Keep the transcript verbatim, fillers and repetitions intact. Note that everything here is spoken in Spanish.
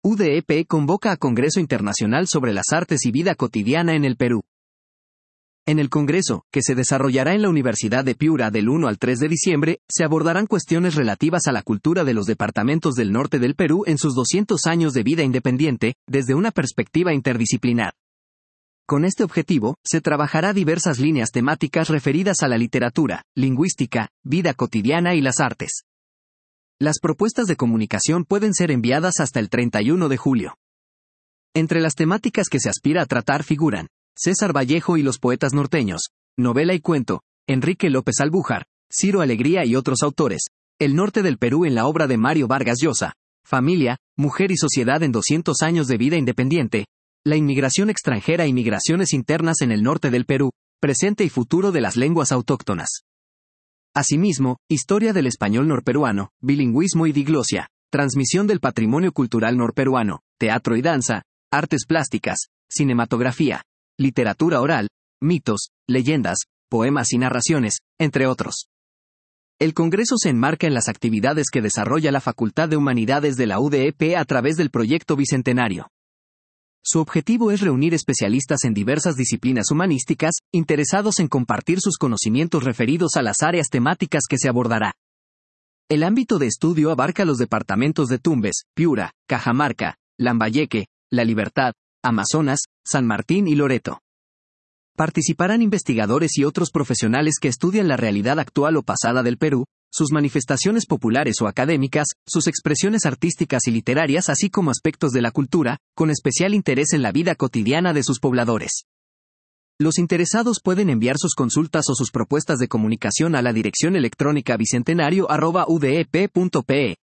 U D E P convoca a Congreso Internacional sobre las Artes y Vida Cotidiana en el Perú. En el Congreso, que se desarrollará en la Universidad de Piura del uno al tres de diciembre, se abordarán cuestiones relativas a la cultura de los departamentos del norte del Perú en sus doscientos años de vida independiente, desde una perspectiva interdisciplinar. Con este objetivo, se trabajará diversas líneas temáticas referidas a la literatura, lingüística, vida cotidiana y las artes. Las propuestas de comunicación pueden ser enviadas hasta el treinta y uno de julio. Entre las temáticas que se aspira a tratar figuran César Vallejo y los poetas norteños, novela y cuento, Enrique López Albújar, Ciro Alegría y otros autores, el norte del Perú en la obra de Mario Vargas Llosa, familia, mujer y sociedad en doscientos años de vida independiente, la inmigración extranjera y migraciones internas en el norte del Perú, presente y futuro de las lenguas autóctonas. Asimismo, historia del español norperuano, bilingüismo y diglosia, transmisión del patrimonio cultural norperuano, teatro y danza, artes plásticas, cinematografía, literatura oral, mitos, leyendas, poemas y narraciones, entre otros. El Congreso se enmarca en las actividades que desarrolla la Facultad de Humanidades de la U D E P a través del Proyecto Bicentenario. Su objetivo es reunir especialistas en diversas disciplinas humanísticas, interesados en compartir sus conocimientos referidos a las áreas temáticas que se abordará. El ámbito de estudio abarca los departamentos de Tumbes, Piura, Cajamarca, Lambayeque, La Libertad, Amazonas, San Martín y Loreto. Participarán investigadores y otros profesionales que estudian la realidad actual o pasada del Perú, sus manifestaciones populares o académicas, sus expresiones artísticas y literarias, así como aspectos de la cultura, con especial interés en la vida cotidiana de sus pobladores. Los interesados pueden enviar sus consultas o sus propuestas de comunicación a la dirección electrónica bicentenario arroba u d e p punto p e.